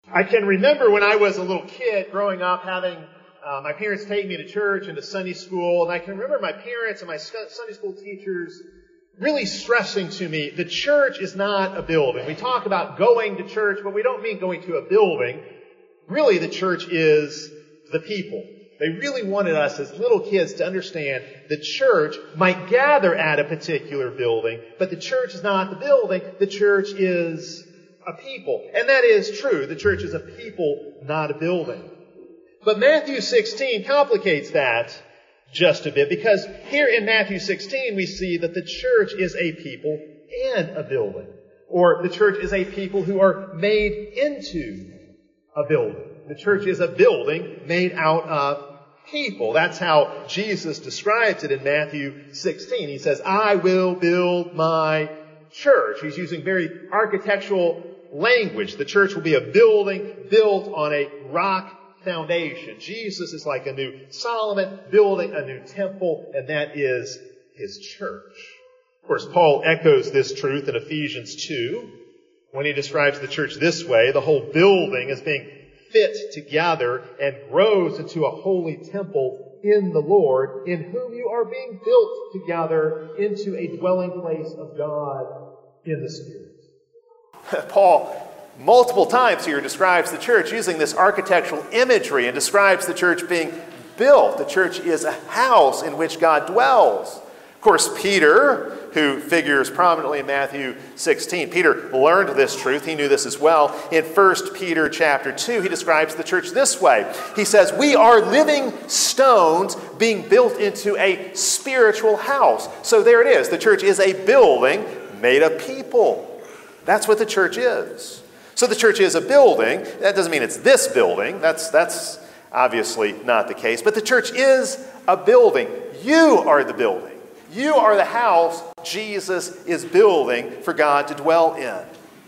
I can remember when I was a little kid growing up having my parents take me to church and to Sunday school, and I can remember my parents and my Sunday school teachers really stressing to me, the church is not a building. We talk about going to church, but we don't mean going to a building. Really, the church is the people. They really wanted us as little kids to understand the church might gather at a particular building, but the church is not the building. The church is a people. And that is true. The church is a people, not a building. But Matthew 16 complicates that just a bit, because here in Matthew 16 we see that the church is a people and a building. Or the church is a people who are made into a building. The church is a building made out of people. That's how Jesus describes it in Matthew 16. He says, I will build my church. He's using very architectural language. The church will be a building built on a rock foundation. Jesus is like a new Solomon building a new temple, and that is his church. Of course, Paul echoes this truth in Ephesians 2 when he describes the church this way: the whole building is being fit together and grows into a holy temple in the Lord, in whom you are being built together into a dwelling place of God in the Spirit. Paul, multiple times here, describes the church using this architectural imagery and describes the church being built. The church is a house in which God dwells. Of course, Peter, who figures prominently in Matthew 16, Peter learned this truth. He knew this as well. In 1 Peter chapter 2, he describes the church this way. He says, we are living stones being built into a spiritual house. So there it is. The church is a building made of people. That's what the church is. So the church is a building. That doesn't mean it's this building. That's obviously not the case. But the church is a building. You are the building. You are the house Jesus is building for God to dwell in.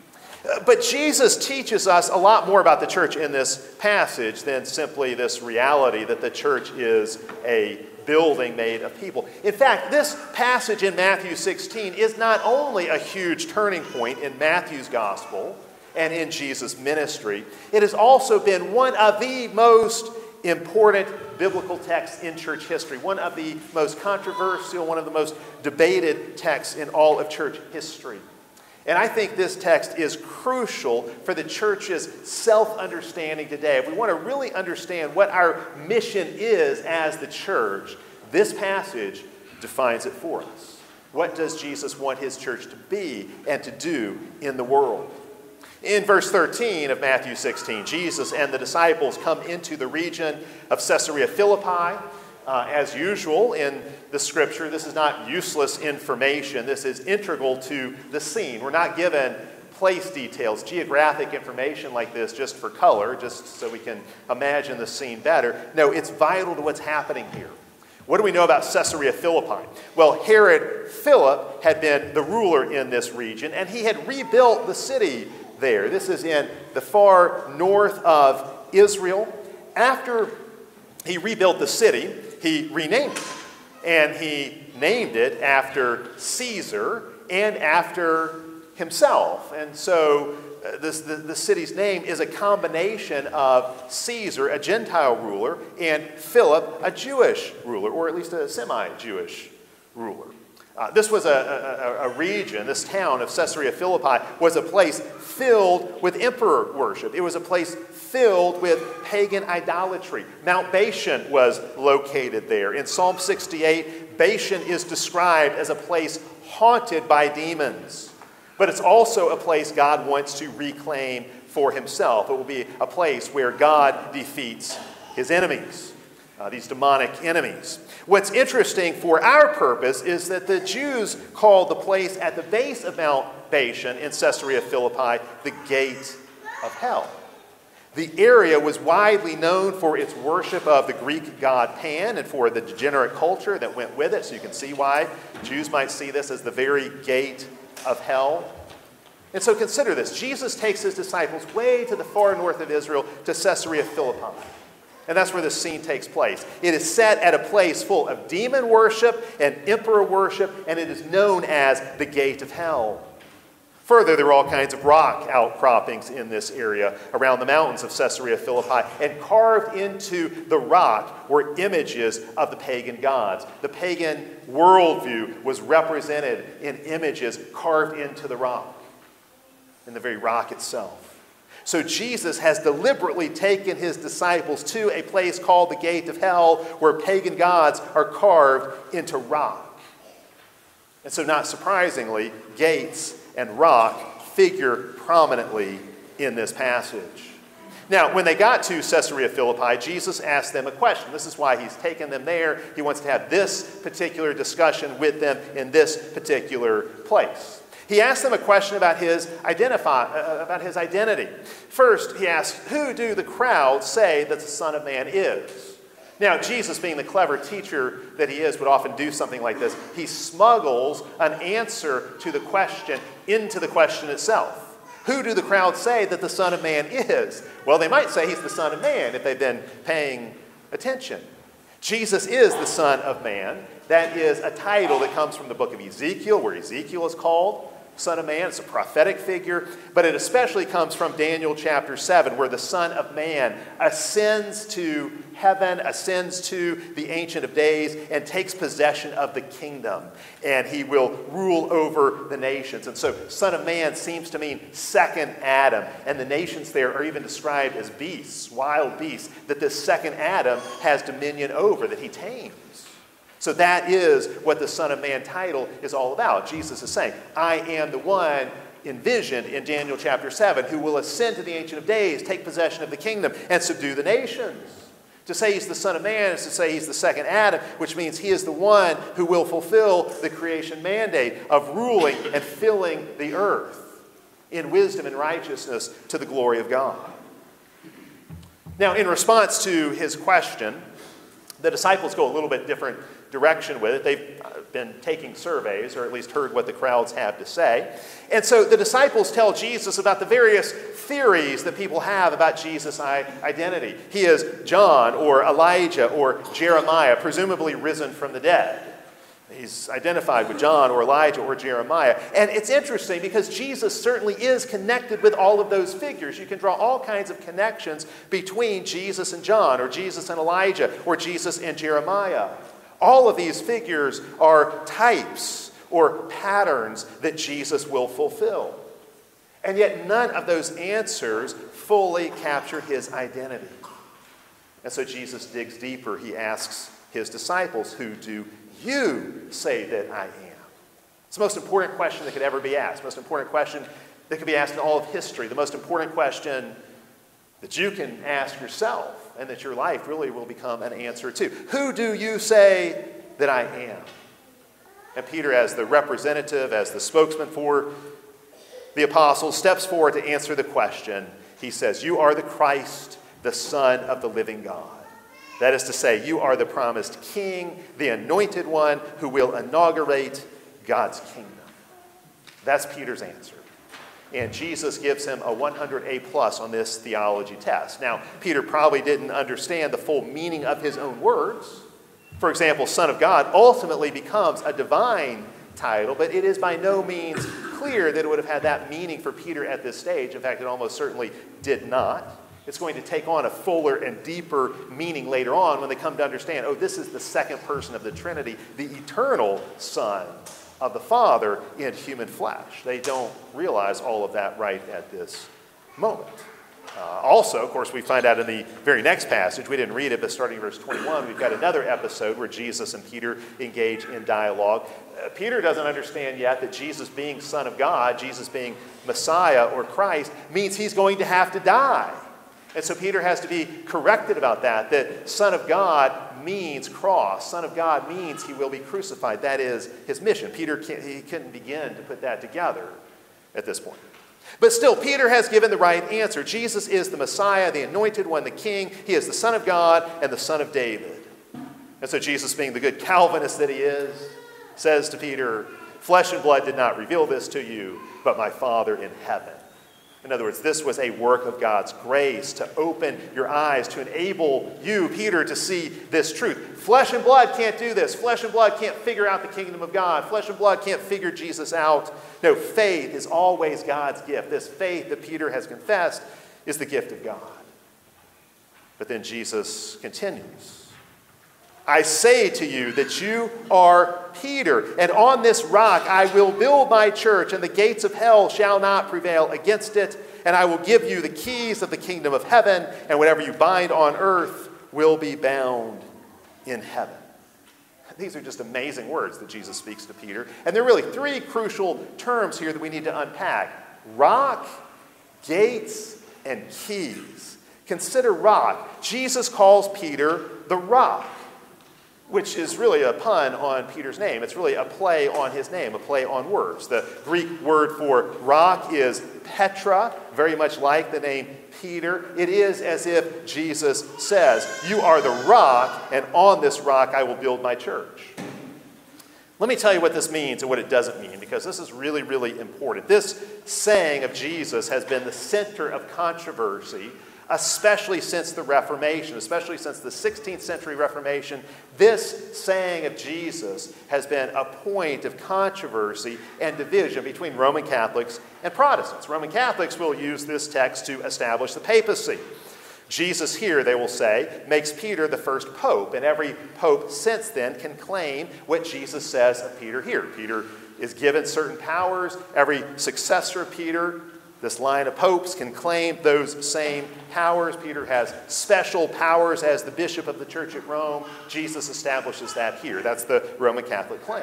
But Jesus teaches us a lot more about the church in this passage than simply this reality that the church is a building made of people. In fact, this passage in Matthew 16 is not only a huge turning point in Matthew's gospel and in Jesus' ministry, it has also been one of the most important biblical texts in church history, one of the most controversial, one of the most debated texts in all of church history. And I think this text is crucial for the church's self-understanding today. If we want to really understand what our mission is as the church, this passage defines it for us. What does Jesus want his church to be and to do in the world? In verse 13 of Matthew 16, Jesus and the disciples come into the region of Caesarea Philippi. As usual in the scripture, this is not useless information. This is integral to the scene. We're not given place details, geographic information like this just for color, just so we can imagine the scene better. No, it's vital to what's happening here. What do we know about Caesarea Philippi? Well, Herod Philip had been the ruler in this region, and he had rebuilt the city there. This is in the far north of Israel. After he rebuilt the city, he renamed it. And he named it after Caesar and after himself. And so the city's name is a combination of Caesar, a Gentile ruler, and Philip, a Jewish ruler, or at least a semi-Jewish ruler. This was a region, this town of Caesarea Philippi was a place filled with emperor worship. It was a place filled with pagan idolatry. Mount Bashan was located there. In Psalm 68, Bashan is described as a place haunted by demons. But it's also a place God wants to reclaim for himself. It will be a place where God defeats his enemies, these demonic enemies. What's interesting for our purpose is that the Jews called the place at the base of Mount Bashan in Caesarea Philippi the Gate of Hell. The area was widely known for its worship of the Greek god Pan and for the degenerate culture that went with it, so you can see why Jews might see this as the very gate of hell. And so consider this. Jesus takes his disciples way to the far north of Israel to Caesarea Philippi. And that's where this scene takes place. It is set at a place full of demon worship and emperor worship, and it is known as the Gate of Hell. Further, there were all kinds of rock outcroppings in this area around the mountains of Caesarea Philippi, and carved into the rock were images of the pagan gods. The pagan worldview was represented in images carved into the rock, in the very rock itself. So Jesus has deliberately taken his disciples to a place called the Gate of Hell, where pagan gods are carved into rock. And so, not surprisingly, gates and rock figure prominently in this passage. Now, when they got to Caesarea Philippi, Jesus asked them a question. This is why he's taken them there. He wants to have this particular discussion with them in this particular place. He asked them a question about his identity. First, he asked, "Who do the crowd say that the Son of Man is?" Now, Jesus, being the clever teacher that he is, would often do something like this. He smuggles an answer to the question into the question itself. Who do the crowd say that the Son of Man is? Well, they might say he's the Son of Man if they've been paying attention. Jesus is the Son of Man. That is a title that comes from the book of Ezekiel, where Ezekiel is called Son of Man. It's a prophetic figure, but it especially comes from Daniel chapter 7, where the Son of Man ascends to heaven, ascends to the Ancient of Days, and takes possession of the kingdom, and he will rule over the nations. And so Son of Man seems to mean second Adam, and the nations there are even described as beasts, wild beasts, that this second Adam has dominion over, that he tames. So that is what the Son of Man title is all about. Jesus is saying, I am the one envisioned in Daniel chapter 7 who will ascend to the Ancient of Days, take possession of the kingdom, and subdue the nations. To say he's the Son of Man is to say he's the second Adam, which means he is the one who will fulfill the creation mandate of ruling and filling the earth in wisdom and righteousness to the glory of God. Now, in response to his question, the disciples go a little bit different direction with it. They've been taking surveys, or at least heard what the crowds have to say. And so the disciples tell Jesus about the various theories that people have about Jesus' identity. He is John, or Elijah, or Jeremiah, presumably risen from the dead. He's identified with John, or Elijah, or Jeremiah. And it's interesting because Jesus certainly is connected with all of those figures. You can draw all kinds of connections between Jesus and John, or Jesus and Elijah, or Jesus and Jeremiah. All of these figures are types or patterns that Jesus will fulfill. And yet none of those answers fully capture his identity. And so Jesus digs deeper. He asks his disciples, who do you say that I am? It's the most important question that could ever be asked. The most important question that could be asked in all of history. The most important question that you can ask yourself, and that your life really will become an answer to. Who do you say that I am? And Peter, as the representative, as the spokesman for the apostles, steps forward to answer the question. He says, you are the Christ, the Son of the living God. That is to say, you are the promised King, the anointed one who will inaugurate God's kingdom. That's Peter's answer. And Jesus gives him a 100A+ on this theology test. Now, Peter probably didn't understand the full meaning of his own words. For example, Son of God ultimately becomes a divine title, but it is by no means clear that it would have had that meaning for Peter at this stage. In fact, it almost certainly did not. It's going to take on a fuller and deeper meaning later on when they come to understand, oh, this is the second person of the Trinity, the eternal Son of the Father in human flesh. They don't realize all of that right at this moment. Also, of course, we find out in the very next passage, we didn't read it, but starting in verse 21, we've got another episode where Jesus and Peter engage in dialogue. Peter doesn't understand yet that Jesus being Son of God, Jesus being Messiah or Christ, means he's going to have to die. And so Peter has to be corrected about that Son of God means cross. Son of God means he will be crucified. That is his mission. Peter couldn't begin to put that together at this point. But still, Peter has given the right answer. Jesus is the Messiah, the anointed one, the King. He is the Son of God and the Son of David. And so Jesus, being the good Calvinist that he is, says to Peter, flesh and blood did not reveal this to you, but my Father in heaven. In other words, this was a work of God's grace to open your eyes, to enable you, Peter, to see this truth. Flesh and blood can't do this. Flesh and blood can't figure out the kingdom of God. Flesh and blood can't figure Jesus out. No, faith is always God's gift. This faith that Peter has confessed is the gift of God. But then Jesus continues. I say to you that you are Peter, and on this rock I will build my church, and the gates of hell shall not prevail against it. And I will give you the keys of the kingdom of heaven, and whatever you bind on earth will be bound in heaven. These are just amazing words that Jesus speaks to Peter. And there are really three crucial terms here that we need to unpack: rock, gates, and keys. Consider rock. Jesus calls Peter the rock, which is really a pun on Peter's name. It's really a play on his name, a play on words. The Greek word for rock is Petra, very much like the name Peter. It is as if Jesus says, you are the rock, and on this rock I will build my church. Let me tell you what this means and what it doesn't mean, because this is really, really important. This saying of Jesus has been the center of controversy, especially since the Reformation, especially since the 16th century Reformation. This saying of Jesus has been a point of controversy and division between Roman Catholics and Protestants. Roman Catholics will use this text to establish the papacy. Jesus here, they will say, makes Peter the first pope, and every pope since then can claim what Jesus says of Peter here. Peter is given certain powers. Every successor of Peter, this line of popes, can claim those same powers. Peter has special powers as the bishop of the church at Rome. Jesus establishes that here. That's the Roman Catholic claim.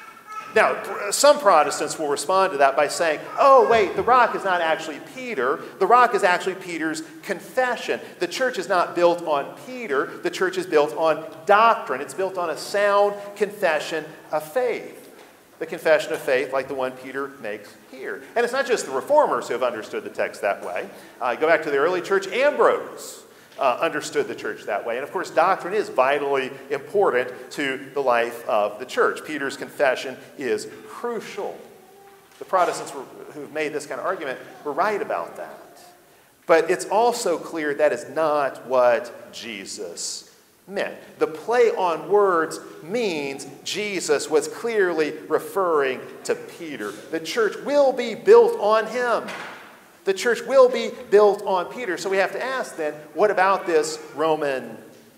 Now, some Protestants will respond to that by saying, oh, wait, the rock is not actually Peter. The rock is actually Peter's confession. The church is not built on Peter. The church is built on doctrine. It's built on a sound confession of faith. The confession of faith like the one Peter makes here. And it's not just the reformers who have understood the text that way. Go back to the early church. Ambrose understood the church that way. And of course, doctrine is vitally important to the life of the church. Peter's confession is crucial. The Protestants who've made this kind of argument were right about that. But it's also clear that is not what Jesus meant. The play on words means Jesus was clearly referring to Peter. The church will be built on him. The church will be built on Peter. So we have to ask then, what about this Roman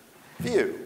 view?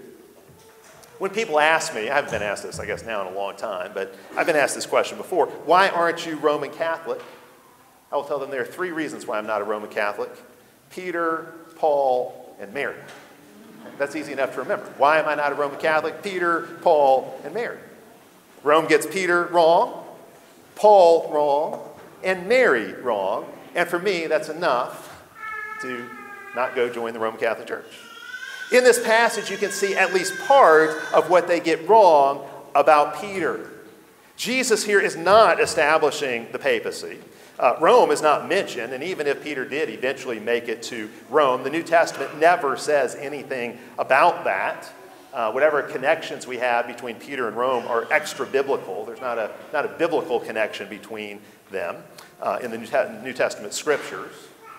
When people ask me, I haven't been asked this, I guess, now in a long time, but I've been asked this question before, why aren't you Roman Catholic? I will tell them there are three reasons why I'm not a Roman Catholic: Peter, Paul, and Mary. That's easy enough to remember. Why am I not a Roman Catholic? Peter, Paul, and Mary. Rome gets Peter wrong, Paul wrong, and Mary wrong. And for me, that's enough to not go join the Roman Catholic Church. In this passage, you can see at least part of what they get wrong about Peter. Jesus here is not establishing the papacy. Rome is not mentioned, and even if Peter did eventually make it to Rome, the New Testament never says anything about that. Whatever connections we have between Peter and Rome are extra-biblical. There's not a biblical connection between them in the New Testament scriptures.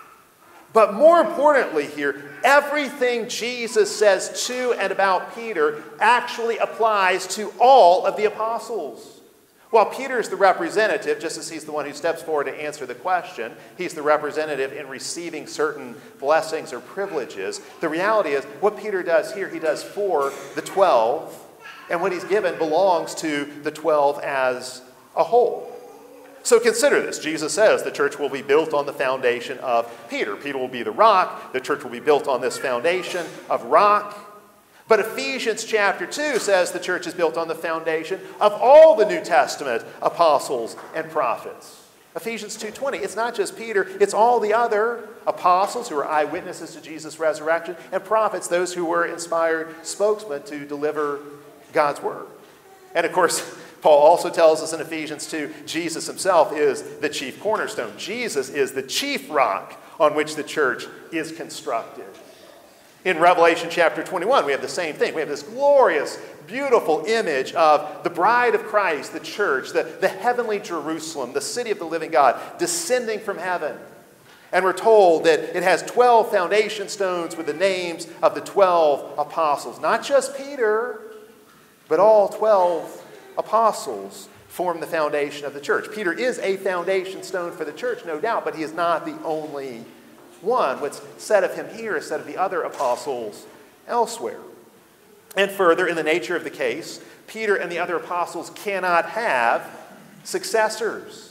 But more importantly here, everything Jesus says to and about Peter actually applies to all of the apostles. While Peter is the representative, just as he's the one who steps forward to answer the question, he's the representative in receiving certain blessings or privileges, the reality is what Peter does here, he does for the 12, and what he's given belongs to the 12 as a whole. So consider this. Jesus says the church will be built on the foundation of Peter. Peter will be the rock. The church will be built on this foundation of rock. But Ephesians chapter 2 says the church is built on the foundation of all the New Testament apostles and prophets. Ephesians 2:20, it's not just Peter, it's all the other apostles who are eyewitnesses to Jesus' resurrection, and prophets, those who were inspired spokesmen to deliver God's word. And of course, Paul also tells us in Ephesians 2, Jesus himself is the chief cornerstone. Jesus is the chief rock on which the church is constructed. In Revelation chapter 21, we have the same thing. We have this glorious, beautiful image of the bride of Christ, the church, the heavenly Jerusalem, the city of the living God, descending from heaven. And we're told that it has 12 foundation stones with the names of the 12 apostles. Not just Peter, but all 12 apostles form the foundation of the church. Peter is a foundation stone for the church, no doubt, but he is not the only one. What's said of him here is said of the other apostles elsewhere. And further, in the nature of the case, Peter and the other apostles cannot have successors.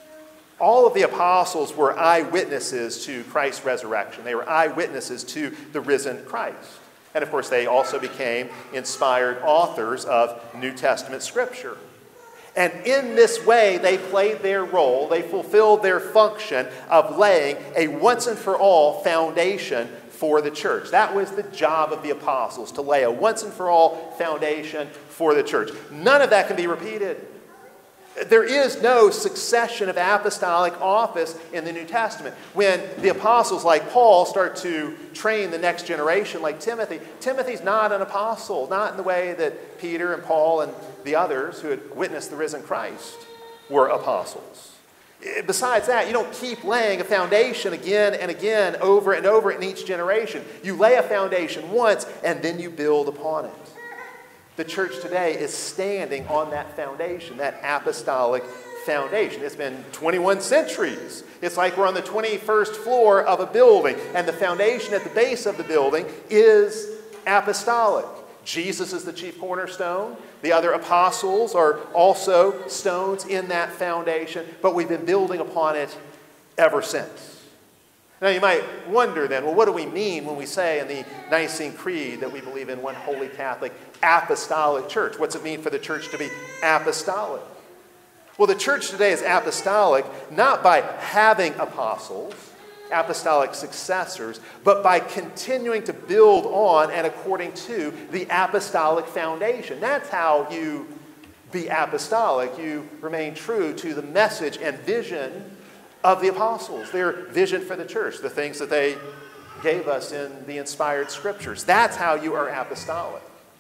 All of the apostles were eyewitnesses to Christ's resurrection. They were eyewitnesses to the risen Christ. And of course, they also became inspired authors of New Testament scripture. And in this way, they played their role, they fulfilled their function of laying a once and for all foundation for the church. That was the job of the apostles, to lay a once and for all foundation for the church. None of that can be repeated. There is no succession of apostolic office in the New Testament. When the apostles like Paul start to train the next generation like Timothy, Timothy's not an apostle, not in the way that Peter and Paul and the others who had witnessed the risen Christ were apostles. Besides that, you don't keep laying a foundation again and again, over and over in each generation. You lay a foundation once and then you build upon it. The church today is standing on that foundation, that apostolic foundation. It's been 21 centuries. It's like we're on the 21st floor of a building, and the foundation at the base of the building is apostolic. Jesus is the chief cornerstone. The other apostles are also stones in that foundation, but we've been building upon it ever since. Now you might wonder then, well, what do we mean when we say in the Nicene Creed that we believe in one holy Catholic apostolic church? What's it mean for the church to be apostolic? Well, the church today is apostolic not by having apostles, apostolic successors, but by continuing to build on and according to the apostolic foundation. That's how you be apostolic. You remain true to the message and vision of the apostles, their vision for the church, the things that they gave us in the inspired scriptures. That's how you are apostolic.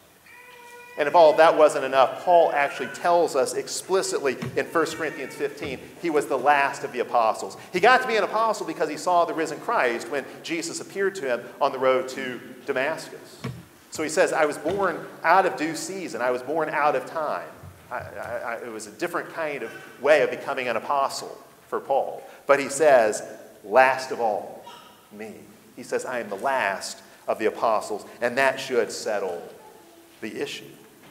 And if all of that wasn't enough, Paul actually tells us explicitly in 1 Corinthians 15, he was the last of the apostles. He got to be an apostle because he saw the risen Christ when Jesus appeared to him on the road to Damascus. So he says, I was born out of due season. I was born out of time. It was a different kind of way of becoming an apostle for Paul. But he says, last of all, me. He says, I am the last of the apostles, and that should settle the issue.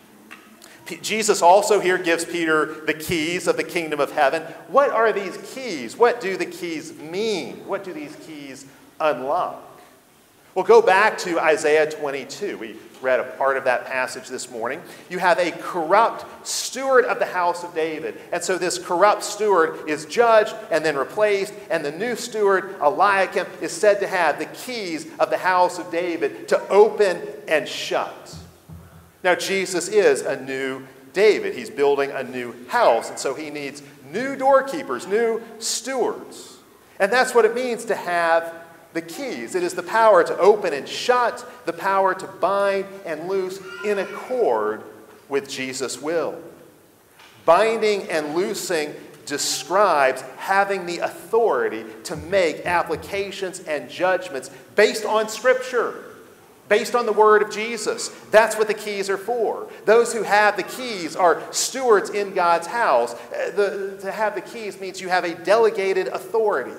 Jesus also here gives Peter the keys of the kingdom of heaven. What are these keys? What do the keys mean? What do these keys unlock? Well, go back to Isaiah 22. We read a part of that passage this morning. You have a corrupt steward of the house of David. And so this corrupt steward is judged and then replaced. And the new steward, Eliakim, is said to have the keys of the house of David to open and shut. Now, Jesus is a new David. He's building a new house. And so he needs new doorkeepers, new stewards. And that's what it means to have the keys. It is the power to open and shut, the power to bind and loose in accord with Jesus' will. Binding and loosing describes having the authority to make applications and judgments based on Scripture, based on the word of Jesus. That's what the keys are for. Those who have the keys are stewards in God's house. To have the keys means you have a delegated authority.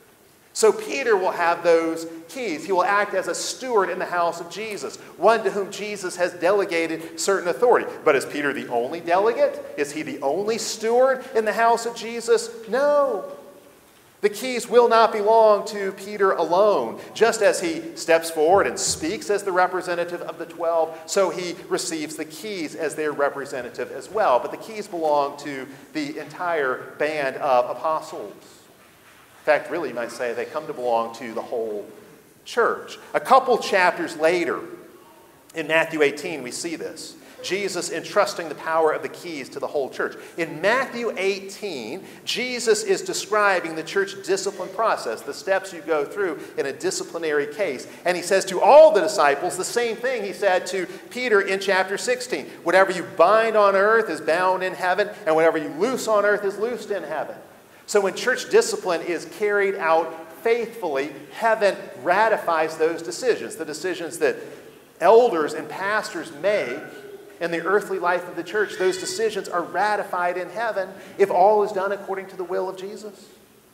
So Peter will have those keys. He will act as a steward in the house of Jesus, one to whom Jesus has delegated certain authority. But is Peter the only delegate? Is he the only steward in the house of Jesus? No. The keys will not belong to Peter alone. Just as he steps forward and speaks as the representative of the 12, so he receives the keys as their representative as well. But the keys belong to the entire band of apostles. In fact, really, you might say they come to belong to the whole church. A couple chapters later, in Matthew 18, we see this. Jesus entrusting the power of the keys to the whole church. In Matthew 18, Jesus is describing the church discipline process, the steps you go through in a disciplinary case. And he says to all the disciples the same thing he said to Peter in chapter 16. Whatever you bind on earth is bound in heaven, and whatever you loose on earth is loosed in heaven. So when church discipline is carried out faithfully, heaven ratifies those decisions, the decisions that elders and pastors make in the earthly life of the church. Those decisions are ratified in heaven if all is done according to the will of Jesus.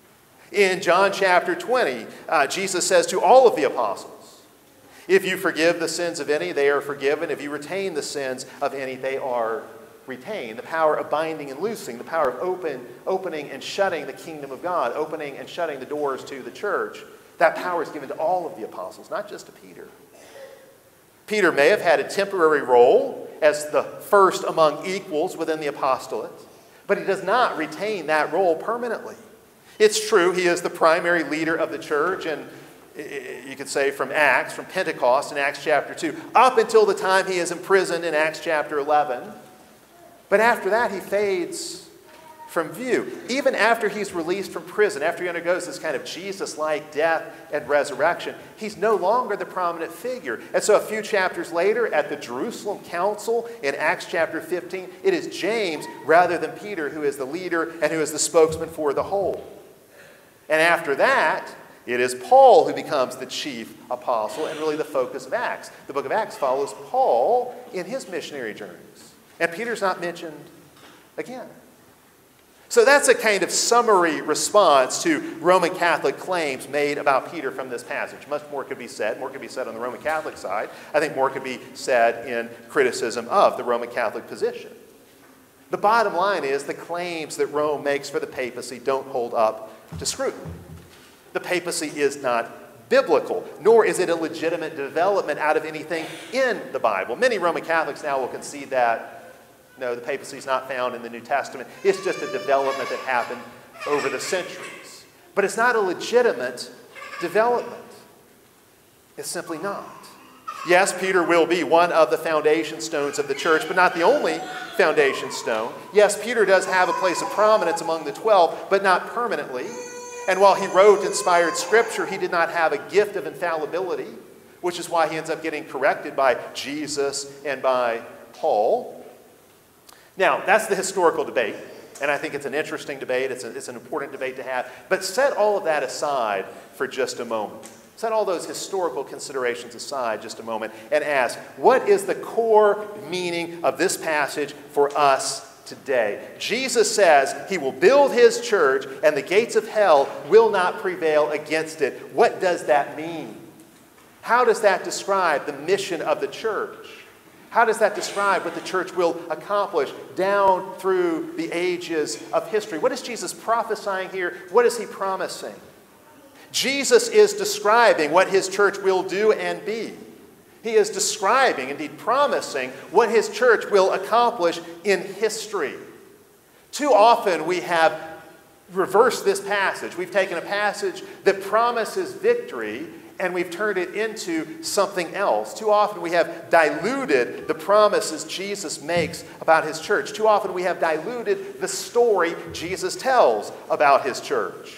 In John chapter 20, Jesus says to all of the apostles, if you forgive the sins of any, they are forgiven. If you retain the sins of any, they are retained. The power of binding and loosing, the power of opening and shutting the kingdom of God, opening and shutting the doors to the church, that power is given to all of the apostles, not just to Peter. Peter may have had a temporary role as the first among equals within the apostolate, but he does not retain that role permanently. It's true, he is the primary leader of the church, and you could say from Pentecost in Acts chapter 2, up until the time he is imprisoned in Acts chapter 11. But after that, he fades from view. Even after he's released from prison, after he undergoes this kind of Jesus-like death and resurrection, he's no longer the prominent figure. And so a few chapters later, at the Jerusalem Council in Acts chapter 15, it is James rather than Peter who is the leader and who is the spokesman for the whole. And after that, it is Paul who becomes the chief apostle and really the focus of Acts. The book of Acts follows Paul in his missionary journeys. And Peter's not mentioned again. So that's a kind of summary response to Roman Catholic claims made about Peter from this passage. Much more could be said. More could be said on the Roman Catholic side. I think more could be said in criticism of the Roman Catholic position. The bottom line is the claims that Rome makes for the papacy don't hold up to scrutiny. The papacy is not biblical, nor is it a legitimate development out of anything in the Bible. Many Roman Catholics now will concede that no, the papacy is not found in the New Testament. It's just a development that happened over the centuries. But it's not a legitimate development. It's simply not. Yes, Peter will be one of the foundation stones of the church, but not the only foundation stone. Yes, Peter does have a place of prominence among the 12, but not permanently. And while he wrote inspired scripture, he did not have a gift of infallibility, which is why he ends up getting corrected by Jesus and by Paul. Now, that's the historical debate, and I think it's an interesting debate. It's an important debate to have. But set all of that aside for just a moment. Set all those historical considerations aside just a moment and ask, what is the core meaning of this passage for us today? Jesus says he will build his church and the gates of hell will not prevail against it. What does that mean? How does that describe the mission of the church? How does that describe what the church will accomplish down through the ages of history? What is Jesus prophesying here? What is he promising? Jesus is describing what his church will do and be. He is describing, indeed promising, what his church will accomplish in history. Too often we have reversed this passage. We've taken a passage that promises victory and we've turned it into something else. Too often we have diluted the promises Jesus makes about his church. Too often we have diluted the story Jesus tells about his church.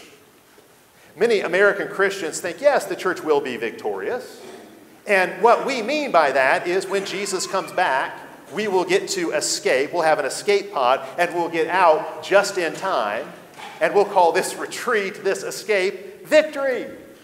Many American Christians think, yes, the church will be victorious. And what we mean by that is when Jesus comes back, we will get to escape. We'll have an escape pod and we'll get out just in time. And we'll call this retreat, this escape, victory.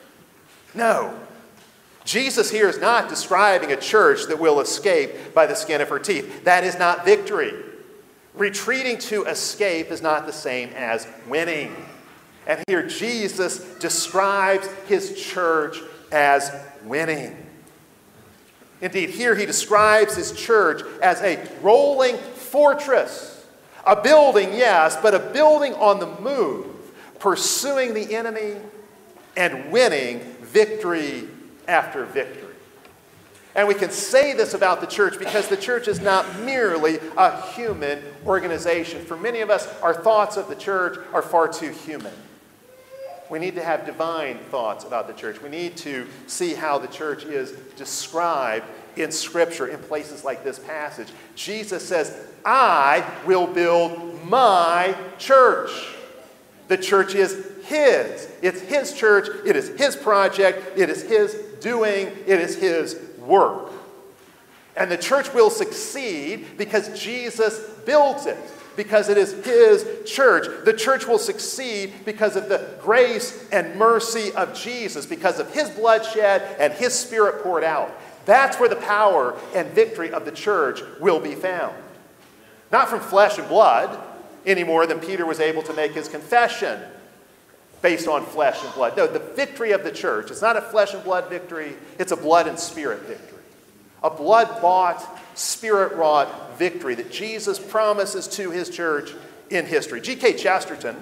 No. Jesus here is not describing a church that will escape by the skin of her teeth. That is not victory. Retreating to escape is not the same as winning. And here Jesus describes his church as winning. Indeed, here he describes his church as a rolling fortress. A building, yes, but a building on the move, pursuing the enemy and winning victory after victory. And we can say this about the church because the church is not merely a human organization. For many of us, our thoughts of the church are far too human. We need to have divine thoughts about the church. We need to see how the church is described in Scripture in places like this passage. Jesus says, I will build my church. The church is his. It's his church. It is his project. It is his doing. It is his work. And the church will succeed because Jesus builds it. because it is his church. The church will succeed because of the grace and mercy of Jesus, because of his bloodshed and his Spirit poured out. That's where the power and victory of the church will be found. Not from flesh and blood, any more than Peter was able to make his confession based on flesh and blood. No, the victory of the church, it's not a flesh and blood victory, it's a blood and spirit victory. A blood-bought, Spirit-wrought victory that Jesus promises to his church in history. G.K. Chesterton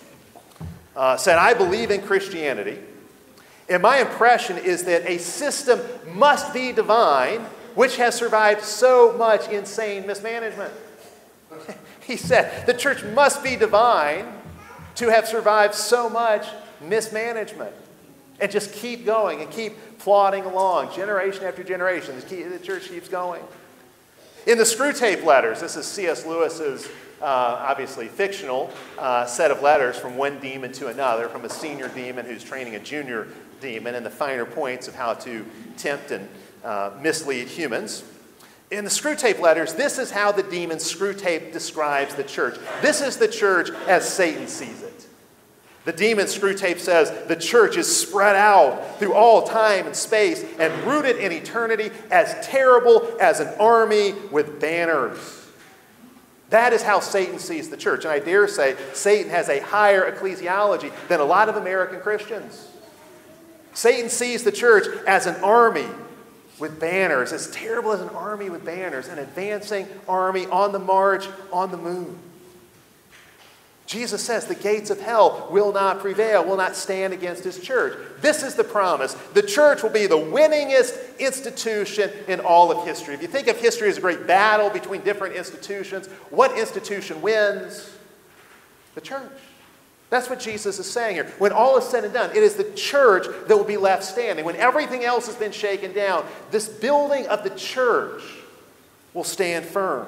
said, "I believe in Christianity, and my impression is that a system must be divine which has survived so much insane mismanagement." He said, the church must be divine to have survived so much mismanagement. And just keep going and keep plodding along, generation after generation. The church keeps going. In the Screwtape Letters, this is C.S. Lewis's obviously fictional set of letters from one demon to another, from a senior demon who's training a junior demon, and the finer points of how to tempt and mislead humans. In the Screwtape Letters, this is how the demon Screwtape describes the church. This is the church as Satan sees it. The demon Screwtape says the church is spread out through all time and space and rooted in eternity, as terrible as an army with banners. That is how Satan sees the church. And I dare say Satan has a higher ecclesiology than a lot of American Christians. Satan sees the church as an army with banners, as terrible as an army with banners, an advancing army on the march on the moon. Jesus says the gates of hell will not prevail, will not stand against his church. This is the promise. The church will be the winningest institution in all of history. If you think of history as a great battle between different institutions, what institution wins? The church. That's what Jesus is saying here. When all is said and done, it is the church that will be left standing. When everything else has been shaken down, this building of the church will stand firm.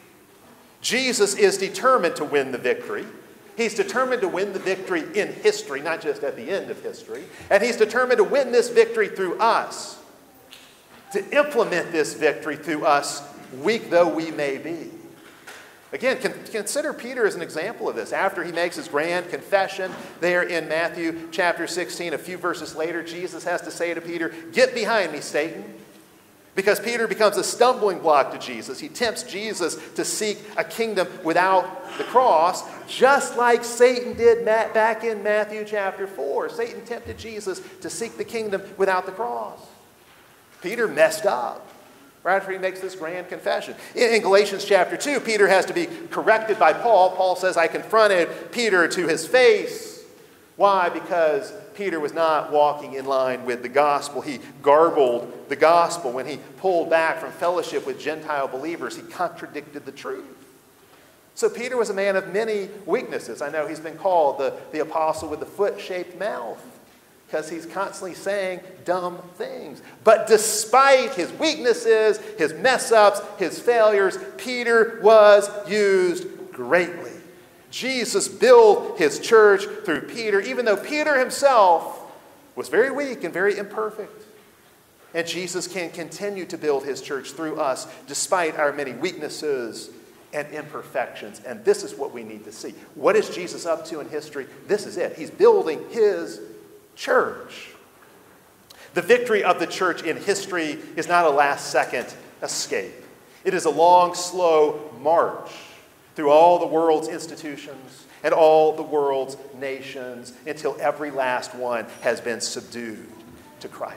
Jesus is determined to win the victory. He's determined to win the victory in history, not just at the end of history. And he's determined to win this victory through us, to implement this victory through us, weak though we may be. Again, consider Peter as an example of this. After he makes his grand confession there in Matthew chapter 16, a few verses later, Jesus has to say to Peter, "Get behind me, Satan." Because Peter becomes a stumbling block to Jesus. He tempts Jesus to seek a kingdom without the cross, just like Satan did back in Matthew chapter 4. Satan tempted Jesus to seek the kingdom without the cross. Peter messed up right after he makes this grand confession. In Galatians chapter 2, Peter has to be corrected by Paul. Paul says, "I confronted Peter to his face." Why? Because Peter was not walking in line with the gospel. He garbled the gospel. When he pulled back from fellowship with Gentile believers, he contradicted the truth. So Peter was a man of many weaknesses. I know he's been called the apostle with the foot-shaped mouth because he's constantly saying dumb things. But despite his weaknesses, his mess-ups, his failures, Peter was used greatly. Jesus built his church through Peter, even though Peter himself was very weak and very imperfect. And Jesus can continue to build his church through us despite our many weaknesses and imperfections. And this is what we need to see. What is Jesus up to in history? This is it. He's building his church. The victory of the church in history is not a last-second escape. It is a long, slow march through all the world's institutions and all the world's nations until every last one has been subdued to Christ.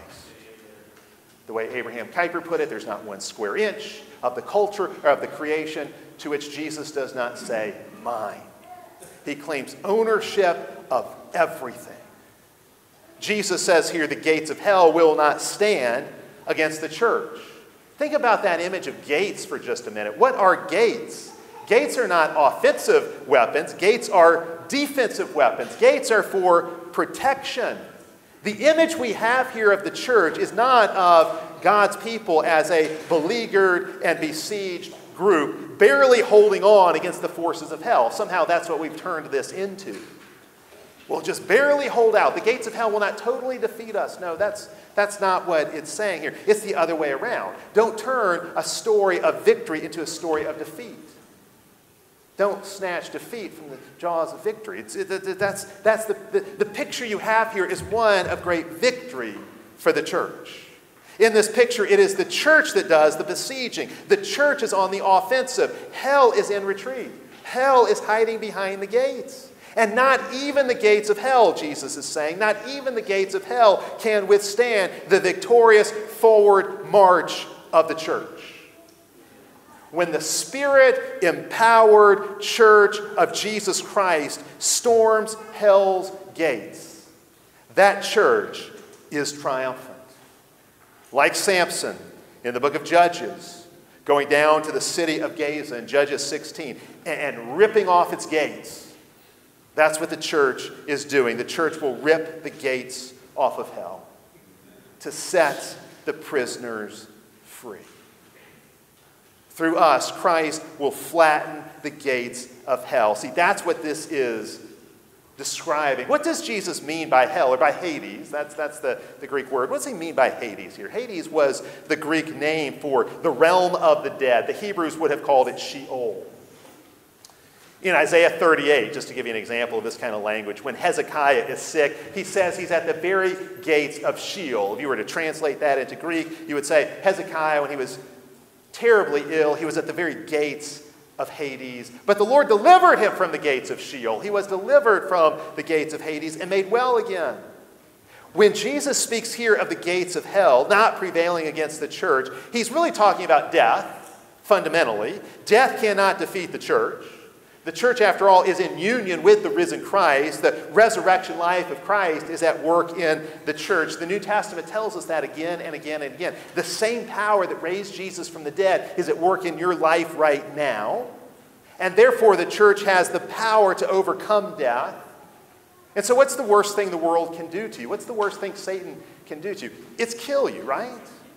The way Abraham Kuyper put it, there's not one square inch of the culture or of the creation to which Jesus does not say, "Mine." He claims ownership of everything. Jesus says here, the gates of hell will not stand against the church. Think about that image of gates for just a minute. What are gates? Gates are not offensive weapons. Gates are defensive weapons. Gates are for protection. The image we have here of the church is not of God's people as a beleaguered and besieged group, barely holding on against the forces of hell. Somehow that's what we've turned this into. We'll just barely hold out. The gates of hell will not totally defeat us. No, that's not what it's saying here. It's the other way around. Don't turn a story of victory into a story of defeat. don't snatch defeat from the jaws of victory. That's the picture you have here is one of great victory for the church. In this picture, it is the church that does the besieging. The church is on the offensive. Hell is in retreat. Hell is hiding behind the gates. And not even the gates of hell, Jesus is saying, not even the gates of hell can withstand the victorious forward march of the church. When the Spirit-empowered church of Jesus Christ storms hell's gates, that church is triumphant. Like Samson in the book of Judges, going down to the city of Gaza in Judges 16 and ripping off its gates. That's what the church is doing. The church will rip the gates off of hell to set the prisoners free. Through us, Christ will flatten the gates of hell. See, that's what this is describing. What does Jesus mean by hell or by Hades? That's the Greek word. What does he mean by Hades here? Hades was the Greek name for the realm of the dead. The Hebrews would have called it Sheol. In Isaiah 38, just to give you an example of this kind of language, when Hezekiah is sick, he says he's at the very gates of Sheol. If you were to translate that into Greek, you would say Hezekiah, when he was terribly ill, he was at the very gates of Hades. But the Lord delivered him from the gates of Sheol. He was delivered from the gates of Hades and made well again. When Jesus speaks here of the gates of hell not prevailing against the church, he's really talking about death, fundamentally. Death cannot defeat the church. The church, after all, is in union with the risen Christ. The resurrection life of Christ is at work in the church. The New Testament tells us that again and again and again. The same power that raised Jesus from the dead is at work in your life right now. And therefore, the church has the power to overcome death. And so what's the worst thing the world can do to you? What's the worst thing Satan can do to you? It's kill you, right?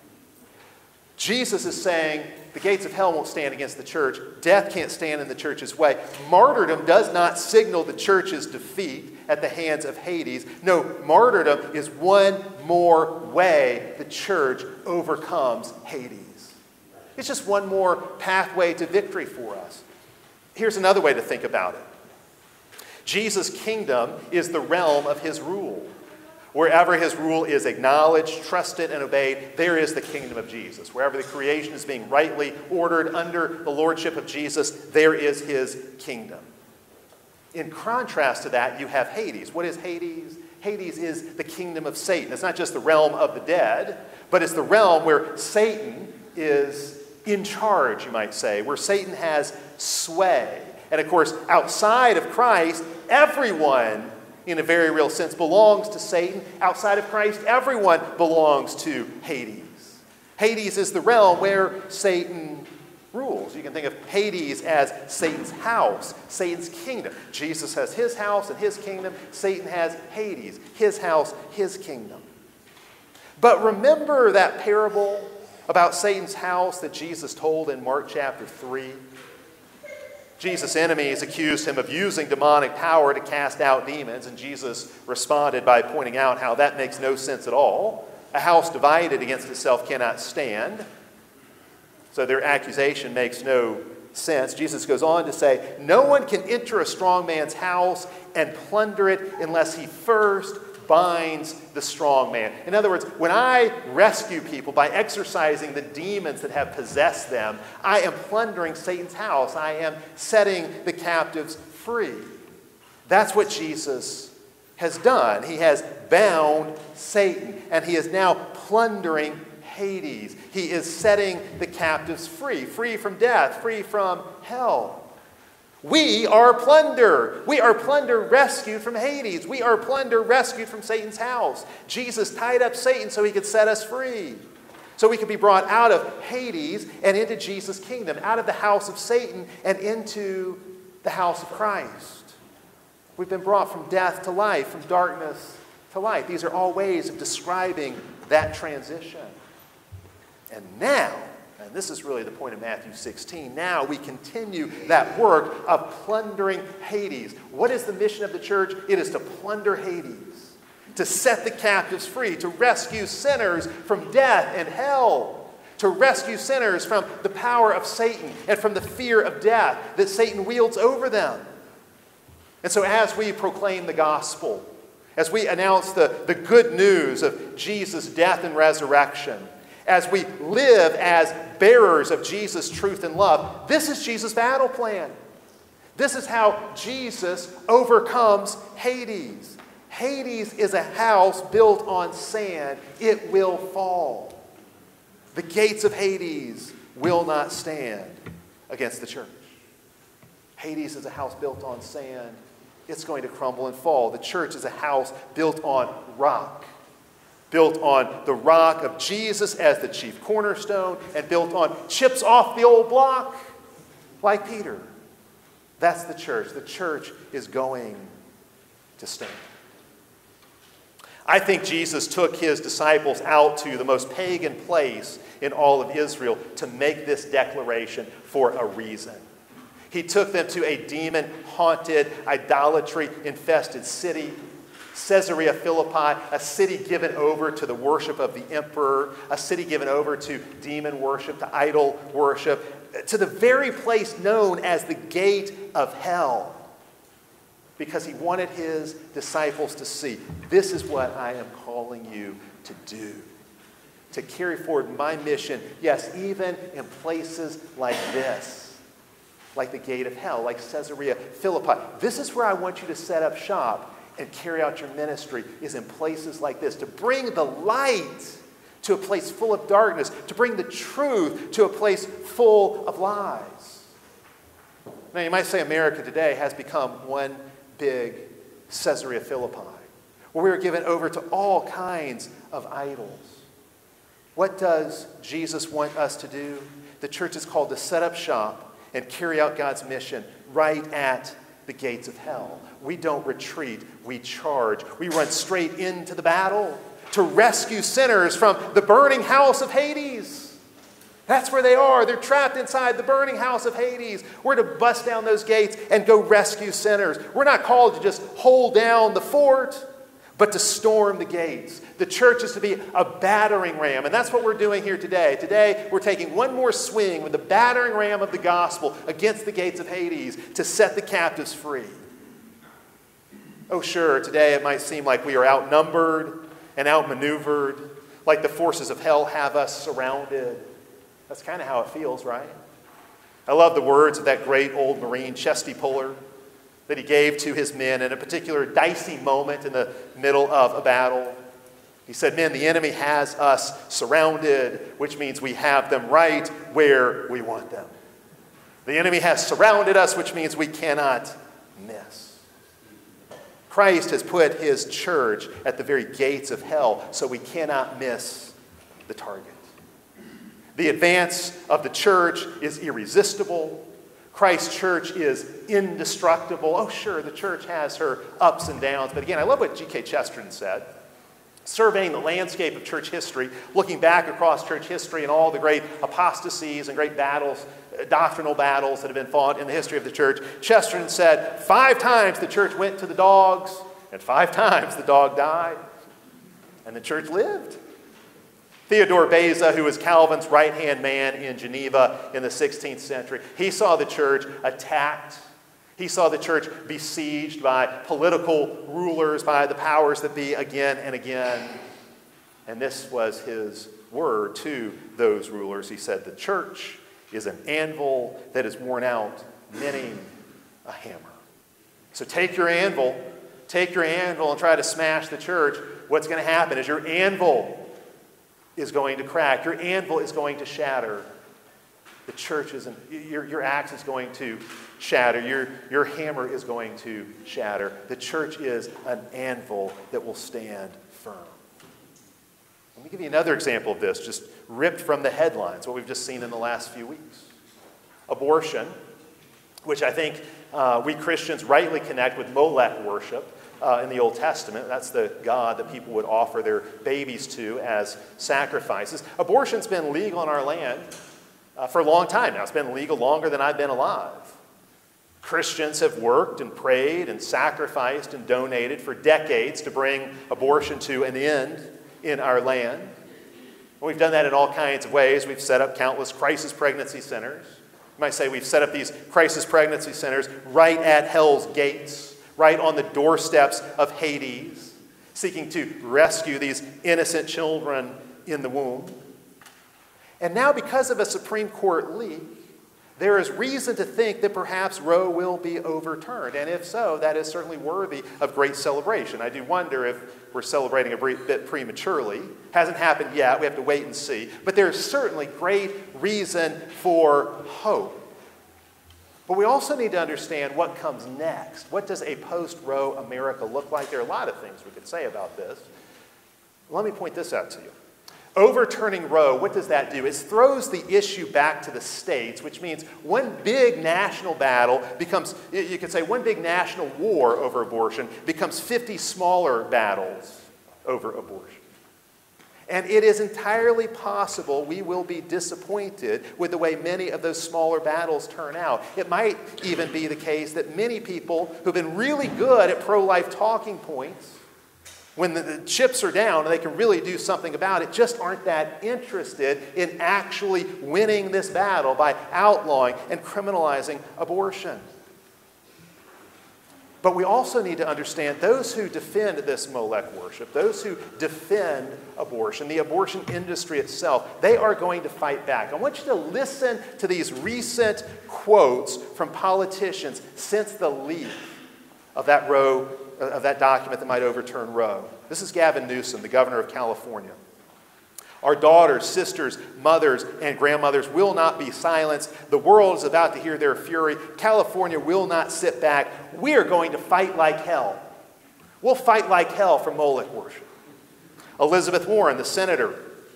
Jesus is saying the gates of hell won't stand against the church. Death can't stand in the church's way. Martyrdom does not signal the church's defeat at the hands of Hades. No, martyrdom is one more way the church overcomes Hades. It's just one more pathway to victory for us. Here's another way to think about it. Jesus' kingdom is the realm of his rule. Wherever his rule is acknowledged, trusted, and obeyed, there is the kingdom of Jesus. Wherever the creation is being rightly ordered under the lordship of Jesus, there is his kingdom. In contrast to that, you have Hades. What is Hades? Hades is the kingdom of Satan. It's not just the realm of the dead, but it's the realm where Satan is in charge, you might say, where Satan has sway. And of course, outside of Christ, everyone in a very real sense, belongs to Satan. Outside of Christ, everyone belongs to Hades. Hades is the realm where Satan rules. You can think of Hades as Satan's house, Satan's kingdom. Jesus has his house and his kingdom. Satan has Hades, his house, his kingdom. But remember that parable about Satan's house that Jesus told in Mark chapter 3? Jesus' enemies accused him of using demonic power to cast out demons, and Jesus responded by pointing out how that makes no sense at all. A house divided against itself cannot stand. So their accusation makes no sense. Jesus goes on to say, no one can enter a strong man's house and plunder it unless he first binds the strong man. In other words, when I rescue people by exorcising the demons that have possessed them, I am plundering Satan's house. I am setting the captives free. That's what Jesus has done. He has bound Satan, and he is now plundering Hades. He is setting the captives free, free from death, free from hell. We are plunder. We are plunder rescued from Hades. We are plunder rescued from Satan's house. Jesus tied up Satan so he could set us free. So we could be brought out of Hades and into Jesus' kingdom, out of the house of Satan and into the house of Christ. We've been brought from death to life, from darkness to light. These are all ways of describing that transition. And now, and this is really the point of Matthew 16. Now we continue that work of plundering Hades. What is the mission of the church? It is to plunder Hades, to set the captives free, to rescue sinners from death and hell, to rescue sinners from the power of Satan and from the fear of death that Satan wields over them. And so as we proclaim the gospel, as we announce the good news of Jesus' death and resurrection, as we live as bearers of Jesus' truth and love, this is Jesus' battle plan. This is how Jesus overcomes Hades. Hades is a house built on sand. It will fall. The gates of Hades will not stand against the church. Hades is a house built on sand. It's going to crumble and fall. The church is a house built on rock. Built on the rock of Jesus as the chief cornerstone and built on chips off the old block like Peter. That's the church. The church is going to stand. I think Jesus took his disciples out to the most pagan place in all of Israel to make this declaration for a reason. He took them to a demon-haunted, idolatry-infested city, Caesarea Philippi, a city given over to the worship of the emperor, a city given over to demon worship, to idol worship, to the very place known as the gate of hell. Because he wanted his disciples to see, this is what I am calling you to do. To carry forward my mission, yes, even in places like this. Like the gate of hell, like Caesarea Philippi. This is where I want you to set up shop and carry out your ministry, is in places like this. To bring the light to a place full of darkness. To bring the truth to a place full of lies. Now you might say America today has become one big Caesarea Philippi, where we are given over to all kinds of idols. What does Jesus want us to do? The church is called to set up shop and carry out God's mission right at the gates of hell. We don't retreat, we charge. We run straight into the battle to rescue sinners from the burning house of Hades. That's where they are. They're trapped inside the burning house of Hades. We're to bust down those gates and go rescue sinners. We're not called to just hold down the fort, but to storm the gates. The church is to be a battering ram, and that's what we're doing here today. Today, we're taking one more swing with the battering ram of the gospel against the gates of Hades to set the captives free. Oh, sure, today it might seem like we are outnumbered and outmaneuvered, like the forces of hell have us surrounded. That's kind of how it feels, right? I love the words of that great old Marine, Chesty Puller, that he gave to his men in a particular dicey moment in the middle of a battle. He said, men, the enemy has us surrounded, which means we have them right where we want them. The enemy has surrounded us, which means we cannot miss. Christ has put his church at the very gates of hell, so we cannot miss the target. The advance of the church is irresistible. Christ's church is indestructible. Oh, sure, the church has her ups and downs. But again, I love what G.K. Chesterton said. Surveying the landscape of church history, looking back across church history and all the great apostasies and great battles, doctrinal battles that have been fought in the history of the church, Chesterton said 5 times the church went to the dogs, and 5 times the dog died, and the church lived. Theodore Beza, who was Calvin's right-hand man in Geneva in the 16th century, he saw the church attacked. He saw the church besieged by political rulers, by the powers that be again and again. And this was his word to those rulers. He said, the church is an anvil that is worn out, many a hammer. So take your anvil and try to smash the church. What's going to happen is your anvil is going to crack. Your anvil is going to shatter. The church isn't, your axe is going to shatter. Your hammer is going to shatter. The church is an anvil that will stand firm. Let me give you another example of this, just ripped from the headlines, what we've just seen in the last few weeks. Abortion, which I think we Christians rightly connect with Molech worship. In the Old Testament, that's the god that people would offer their babies to as sacrifices. Abortion's been legal in our land for a long time now. It's been legal longer than I've been alive. Christians have worked and prayed and sacrificed and donated for decades to bring abortion to an end in our land. We've done that in all kinds of ways. We've set up countless crisis pregnancy centers. You might say we've set up these crisis pregnancy centers right at hell's gates, right on the doorsteps of Hades, seeking to rescue these innocent children in the womb. And now, because of a Supreme Court leak, there is reason to think that perhaps Roe will be overturned. And if so, that is certainly worthy of great celebration. I do wonder if we're celebrating a bit prematurely. Hasn't happened yet. We have to wait and see. But there's certainly great reason for hope. But we also need to understand what comes next. What does a post-Roe America look like? There are a lot of things we could say about this. Let me point this out to you. Overturning Roe, what does that do? It throws the issue back to the states, which means one big national battle becomes, you could say one big national war over abortion becomes 50 smaller battles over abortion. And it is entirely possible we will be disappointed with the way many of those smaller battles turn out. It might even be the case that many people who've been really good at pro-life talking points, when the chips are down and they can really do something about it, just aren't that interested in actually winning this battle by outlawing and criminalizing abortion. But we also need to understand those who defend this Molech worship, those who defend abortion, the abortion industry itself, they are going to fight back. I want you to listen to these recent quotes from politicians since the leak of that document that might overturn Roe. This is Gavin Newsom, the governor of California. Our daughters, sisters, mothers, and grandmothers will not be silenced. The world is about to hear their fury. California will not sit back. We are going to fight like hell. We'll fight like hell for Molech worship. Elizabeth Warren, the senator,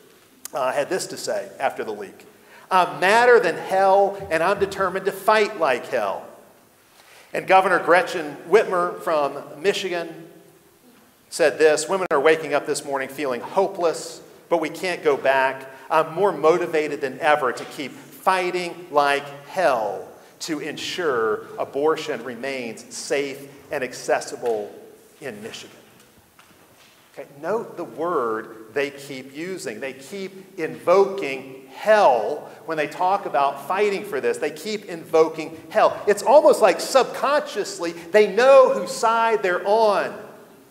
had this to say after the leak. I'm madder than hell, and I'm determined to fight like hell. And Governor Gretchen Whitmer from Michigan said this, women are waking up this morning feeling hopeless, but we can't go back. I'm more motivated than ever to keep fighting like hell to ensure abortion remains safe and accessible in Michigan. Okay, note the word they keep using. They keep invoking hell when they talk about fighting for this. They keep invoking hell. It's almost like subconsciously they know whose side they're on.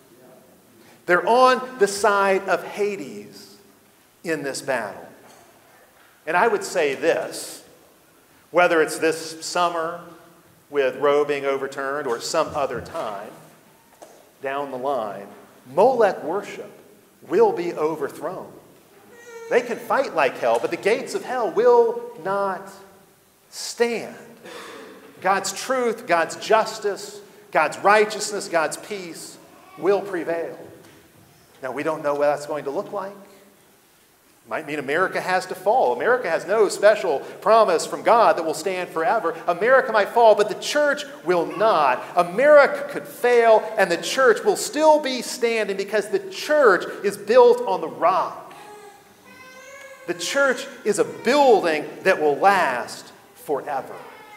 They're on the side of Hades in this battle. And I would say this, whether it's this summer with Roe being overturned or some other time down the line, Molech worship will be overthrown. They can fight like hell, but the gates of hell will not stand. God's truth, God's justice, God's righteousness, God's peace will prevail. Now, we don't know what that's going to look like. It might mean America has to fall. America has no special promise from God that will stand forever. America might fall, but the church will not. America could fail, and the church will still be standing because the church is built on the rock. The church is a building that will last forever.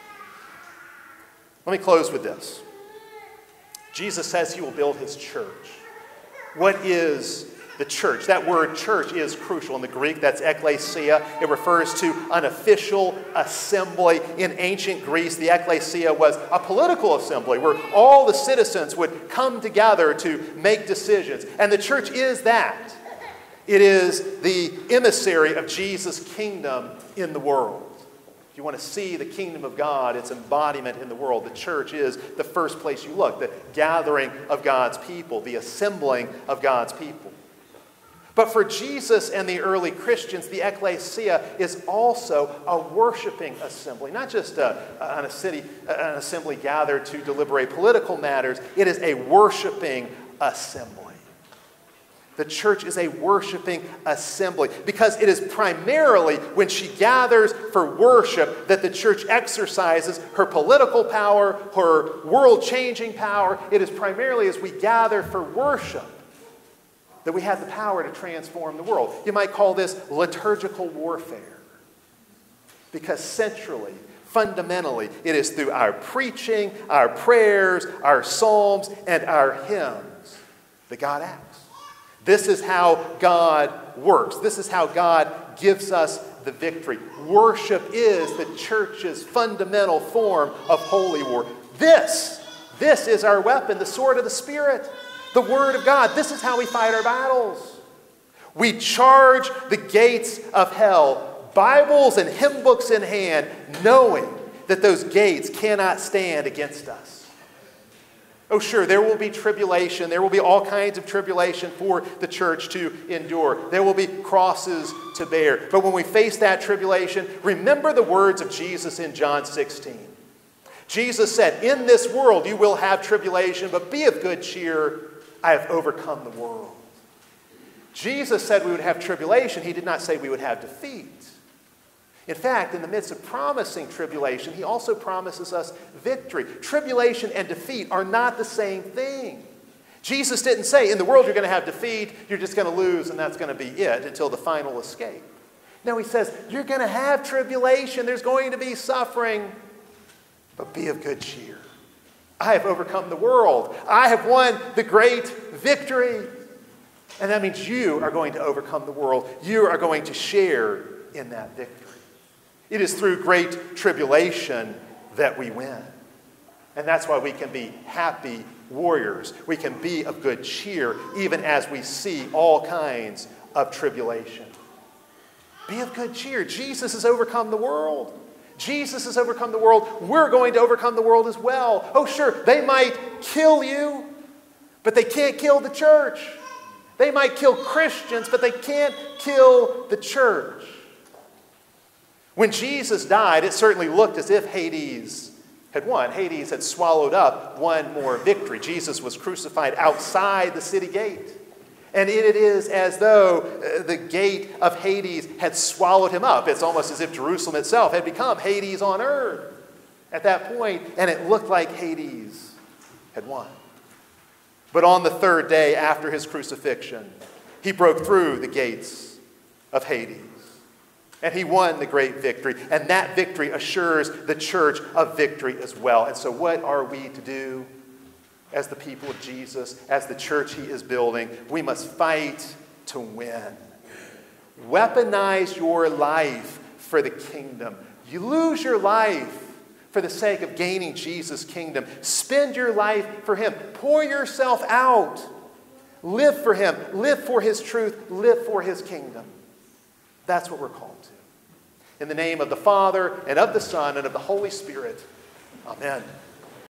Let me close with this. Jesus says he will build his church. What is the church? That word church is crucial. In the Greek, that's ekklesia. It refers to an official assembly. In ancient Greece, the ekklesia was a political assembly where all the citizens would come together to make decisions. And the church is that. It is the emissary of Jesus' kingdom in the world. If you want to see the kingdom of God, its embodiment in the world, the church is the first place you look, the gathering of God's people, the assembling of God's people. But for Jesus and the early Christians, the ecclesia is also a worshiping assembly, not just an assembly gathered to deliberate political matters. It is a worshiping assembly. The church is a worshiping assembly because it is primarily when she gathers for worship that the church exercises her political power, her world-changing power. It is primarily as we gather for worship that we have the power to transform the world. You might call this liturgical warfare because centrally, fundamentally, it is through our preaching, our prayers, our psalms, and our hymns that God acts. This is how God works. This is how God gives us the victory. Worship is the church's fundamental form of holy war. This is our weapon, the sword of the Spirit, the Word of God. This is how we fight our battles. We charge the gates of hell, Bibles and hymn books in hand, knowing that those gates cannot stand against us. Oh, sure, there will be tribulation. There will be all kinds of tribulation for the church to endure. There will be crosses to bear. But when we face that tribulation, remember the words of Jesus in John 16. Jesus said, "In this world you will have tribulation, but be of good cheer. I have overcome the world." Jesus said we would have tribulation. He did not say we would have defeat. In fact, in the midst of promising tribulation, he also promises us victory. Tribulation and defeat are not the same thing. Jesus didn't say, in the world you're going to have defeat, you're just going to lose, and that's going to be it until the final escape. No, he says, you're going to have tribulation, there's going to be suffering, but be of good cheer. I have overcome the world. I have won the great victory. And that means you are going to overcome the world. You are going to share in that victory. It is through great tribulation that we win. And that's why we can be happy warriors. We can be of good cheer even as we see all kinds of tribulation. Be of good cheer. Jesus has overcome the world. Jesus has overcome the world. We're going to overcome the world as well. Oh, sure, they might kill you, but they can't kill the church. They might kill Christians, but they can't kill the church. When Jesus died, it certainly looked as if Hades had won. Hades had swallowed up one more victory. Jesus was crucified outside the city gate. And it is as though the gate of Hades had swallowed him up. It's almost as if Jerusalem itself had become Hades on earth at that point, and it looked like Hades had won. But on the third day after his crucifixion, he broke through the gates of Hades. And he won the great victory. And that victory assures the church of victory as well. And so what are we to do as the people of Jesus, as the church he is building? We must fight to win. Weaponize your life for the kingdom. You lose your life for the sake of gaining Jesus' kingdom. Spend your life for him. Pour yourself out. Live for him. Live for his truth. Live for his kingdom. That's what we're called to. In the name of the Father, and of the Son, and of the Holy Spirit. Amen.